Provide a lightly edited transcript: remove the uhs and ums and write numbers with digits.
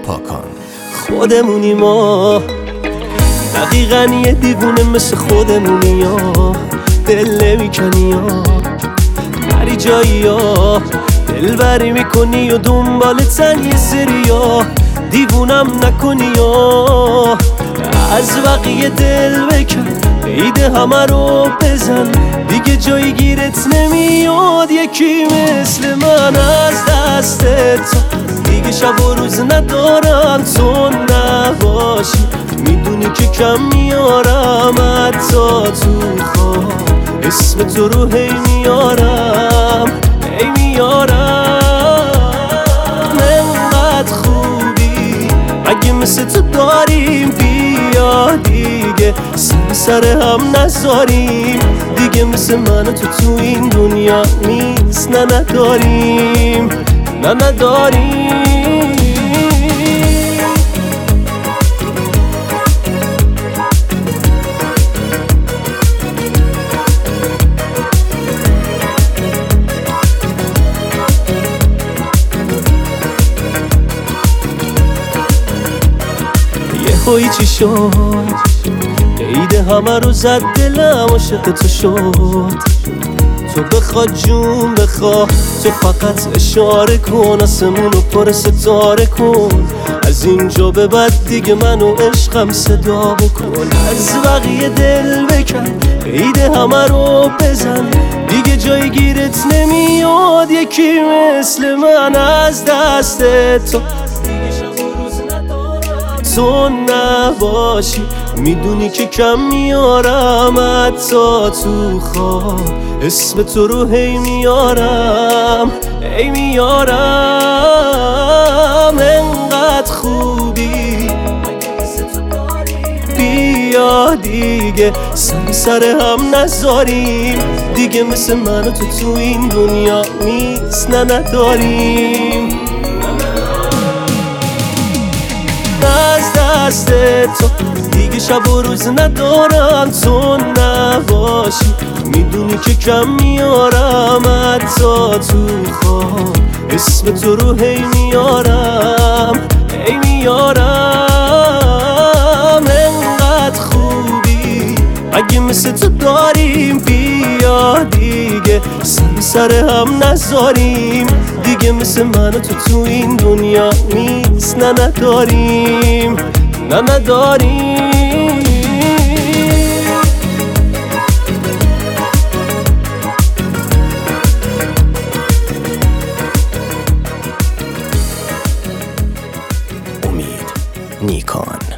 پاکان. خودمونی ما، دقیقا یه دیوونه مثل خودمونی ها. دل نمیکنی ها، بری جایی ها، دل بری میکنی و دنبال تن یه سری ها. دیوونم نکنی ها، از بقیه دل بکن، عیده همه رو بزن، دیگه جایی گیرت نمیاد. یکی مثل من از دست تو دیگه شب و روز ندارم، تو نباشی میدونی که کم میارم، حتی تو خواب اسم تو رو هی میارم، هی میارم. انقدر خوبی اگه مثل تو داریم، بیا دیگه سر هم نذاریم. دیگه مثل من و تو این دنیا نیست، نه نداریم، نه نداریم. یه چی شد، عیده همه رو زد، دلم عاشق تو شد. تو بخوا جون بخوا، تو فقط اشاره کن، آسمون رو پر ستاره کن. از اینجا به بعد دیگه منو عشقم صدا بکن، از بقیه دل بکن، عیده همه رو بزن، دیگه جایی گیرت نمیاد. یکی مثل من از دست تو تو نباشی میدونی که کم میارم، حتی تو خواب اسم تو رو هی میارم، هی میارم. انقدر خوبی بیا دیگه سر هم نذاریم. دیگه مثل من و تو این دنیا نیست، نه نداریم. از دست تو دیگه شب و روز ندارم، تو نباشی میدونی که کم میارم، حتی تو خواب اسم تو رو هی میارم، هی میارم. انقدر خوبی اگه مثل تو داریم، بیا دیگه سر هم نذاریم. دیگه مثل من و تو این دنیا نیست، نه نداریم، نه نداریم. امید نیکان.